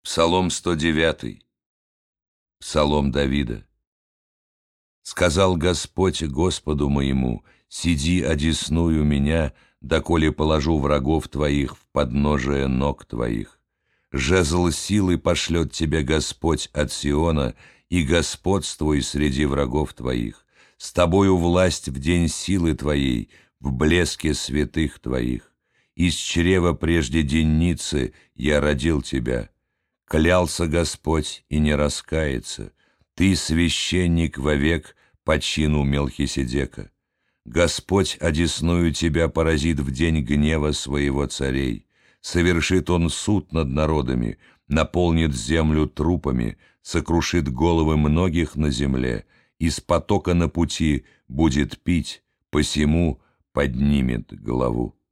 Псалом 109. Псалом Давида. «Сказал Господь Господу моему: сиди одесную меня, доколе положу врагов твоих в подножие ног твоих. Жезл силы пошлет тебе Господь от Сиона, и господствуй среди врагов твоих. С тобою власть в день силы твоей, в блеске святых твоих. Из чрева прежде денницы я родил тебя. Клялся Господь и не раскается: ты священник вовек по чину Мелхиседека. Господь одесную тебя поразит в день гнева своего царей. Совершит он суд над народами, наполнит землю трупами, сокрушит головы многих на земле, из потока на пути будет пить, посему поднимет главу».